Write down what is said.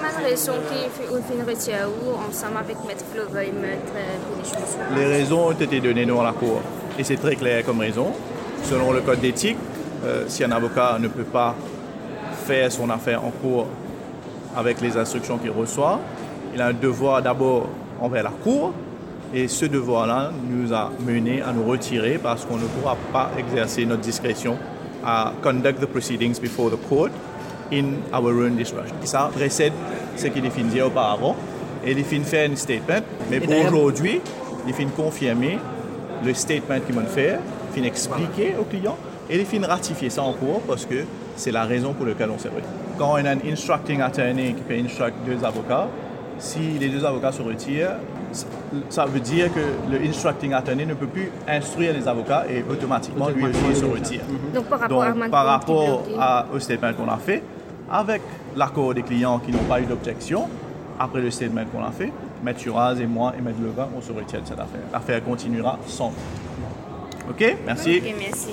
de raisons qui fait retirer ensemble avec Maître Fleuve et Maître Pénichon? Les raisons ont été données devant la Cour. Et c'est très clair comme raison. Selon le code d'éthique, si un avocat ne peut pas faire son affaire en cours avec les instructions qu'il reçoit, il a un devoir d'abord envers la Cour. Et ce devoir-là nous a menés à nous retirer parce qu'on ne pourra pas exercer notre discrétion à conduct the proceedings before the court in our own discretion. Et ça précède ce qu'il fin dire auparavant. Et il fin faire un statement. Mais pour aujourd'hui, il fin confirmer le statement qu'il m'a fait, il fin expliquer au client et il fin ratifier ça en cours parce que c'est la raison pour laquelle on s'est retiré. Quand on a un instructing attorney qui peut instruct deux avocats, si les deux avocats se retirent, ça veut dire que le instructing attorney ne peut plus instruire les avocats et automatiquement lui aussi se retire. Donc par rapport au statement qu'on a fait, avec l'accord des clients qui n'ont pas eu d'objection, après le statement qu'on a fait, M. Turaz et moi et M. Levin, on se retire de cette affaire. L'affaire continuera sans. OK? Merci. OK, merci.